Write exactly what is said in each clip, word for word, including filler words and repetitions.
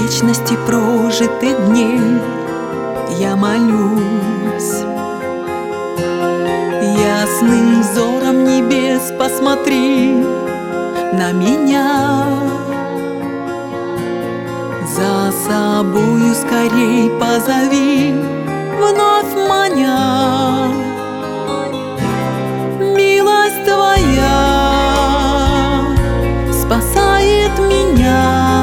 вечности прожитых дней я молюсь. Ясным взором небес посмотри на меня, за собою скорей позови, вновь маня. Милость Твоя спасает меня,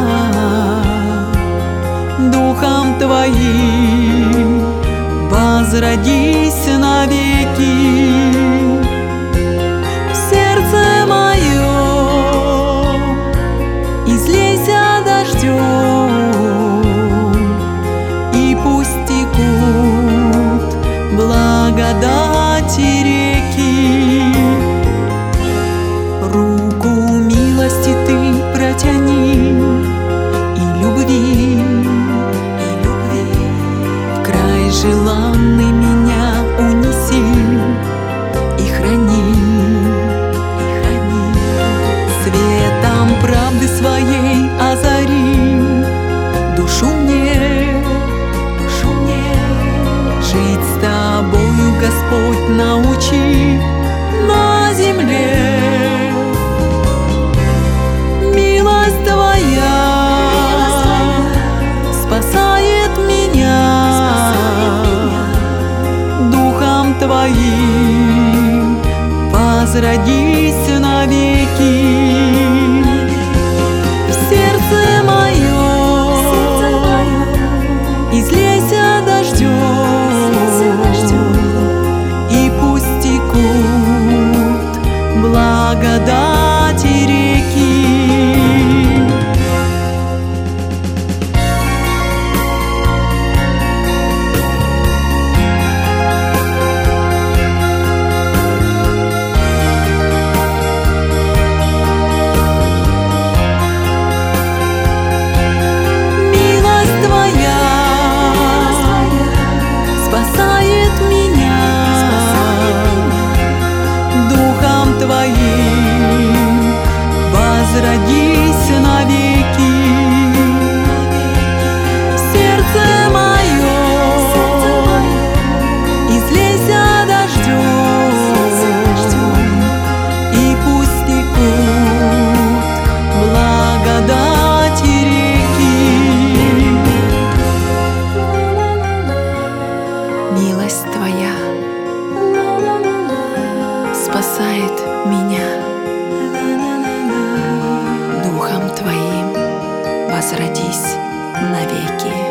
Духом Твоим возродись навеки. В сердце моем излейся дождем, и пусть текут благодати реки. Руку милости Ты протяни, и любви, и любви в край желанный меня унеси и храни, и храни. Светом правды своей озари душу мне, душу мне. Жить с Тобою, Господь, научи на земле. Милость Твоя спасает меня, Духом Твоим возродись навеки. В сердце моем излейся дождем, и пусть текут благодати реки. Твоим возродись навеки. В сердце моем излейся дождем, и пусть текут благодати реки. Милость Твоя спасает меня, Духом Твоим возродись навеки.